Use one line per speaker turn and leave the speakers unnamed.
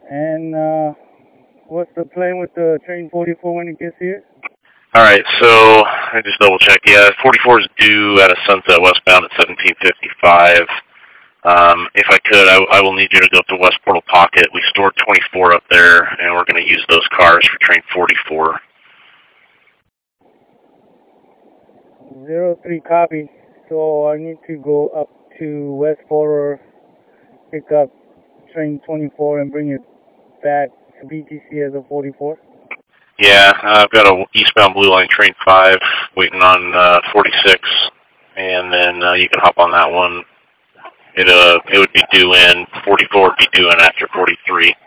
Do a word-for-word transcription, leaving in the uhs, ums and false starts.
And uh, what's the plan with the train forty-four when it gets here?
All right, so I just double check. Yeah, forty-four is due at a Sunset westbound at seventeen fifty-five. Um, if I could, I, I will need you to go up to West Portal Pocket. We stored twenty-four up there, and we're going to use those cars for train forty-four.
Zero three copy. So I need to go up to West Portal, pick up train twenty-four, and bring it back to B T C as a forty-four.
Yeah, uh, I've got a eastbound Blue Line train five waiting on uh, forty-six, and then uh, you can hop on that one. It uh, it would be due in forty-four would be due in after forty-three.